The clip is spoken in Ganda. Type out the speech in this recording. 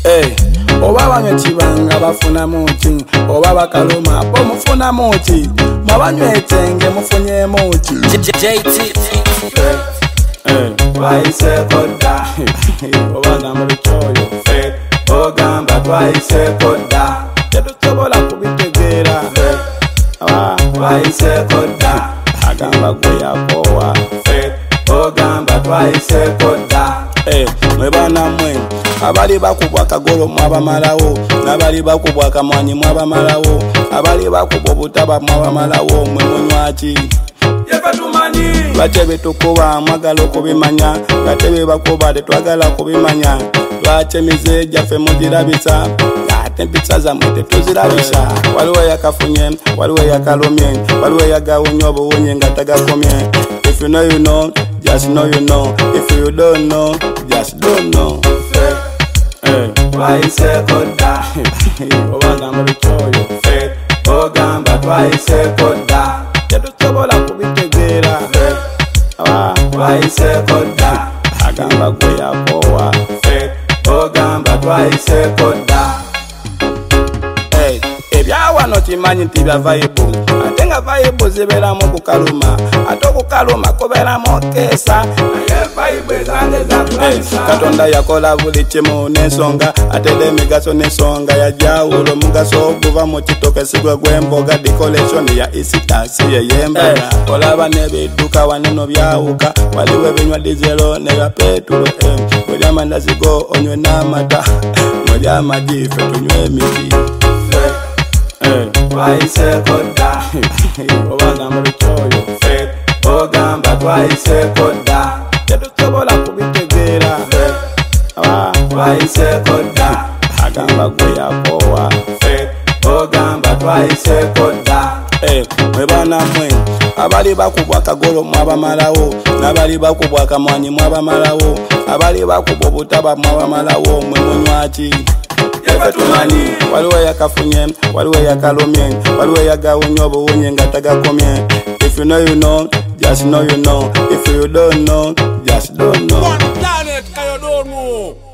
Oba banywe kibanga bafuna muti, oba bakaluma bo mufuna muti, mwabanywe etenge mufunye muti. JT Twaise koda Oba gamba bichoyo ogamba twaise koda tetusobola kubitegeera. twaise koda Agamba gwe yakowa ogamba twaise koda mwebana mwe abali bakubwa akagolo mwabamalawo, n'abali bakubwa akamwanyi mwabamalawo, abali bakubwa obutaba mwabamalawo. Mwe munywaki lwaki ebitukuba mwagala okubimanya, ngate bebakuba tetwagala kubimanya? Lwaki emize gyaffe mugirabisa ate empisa zammwe tetuzirabisa? Waliwo yakafunye, waliwo yakalumye, waliwo yagawunye obuwunye nga tagakomye. If you know you know, just know you know. If you don't know, just don't know. twaise koda Oba gamba bichoyo ogamba twaise koda tetusobola kubitegeera. twaise koda Agamba gwe yakowa ogamba twaise koda ebyawano kimanyi nti bya Bible, ate nga Bible zibeeramu okukaluma, ate okukaluma kubeeramu keesa. Katonda yakola buli kimu n'ensonga, ate emigaso n'ensonga yajawulo. Omugaso oguva mu kitokesigwe gw'emboga, decoration ya isitasi yey'emboga. Olaba n'ebidduka waneno byawuka, waliwo ebinywa dizelo nebya petulo. Mulya amandazi go onywe n'amata, mulya amagi ffe tunywe emiti. twaise koda Oba gamba bichoyo ogamba twaise koda tetusobola kubitegeera. twaise koda Agamba gwe yakowa ogamba twaise koda mwebana mwe abali bakubwa akagolo mwabamalawo, n'abali bakubwa akamwanyi mwabamalawo, abali bakubwa obutaba mwabamalawo. Mwe munywaki tumanyi waliwo yakafunye, waliwo yakalumye, waliwo yagawunye obuwunye nga tagakomye. If you know you know, just know you know. If you don't know, just don't know. One planet, I don't know.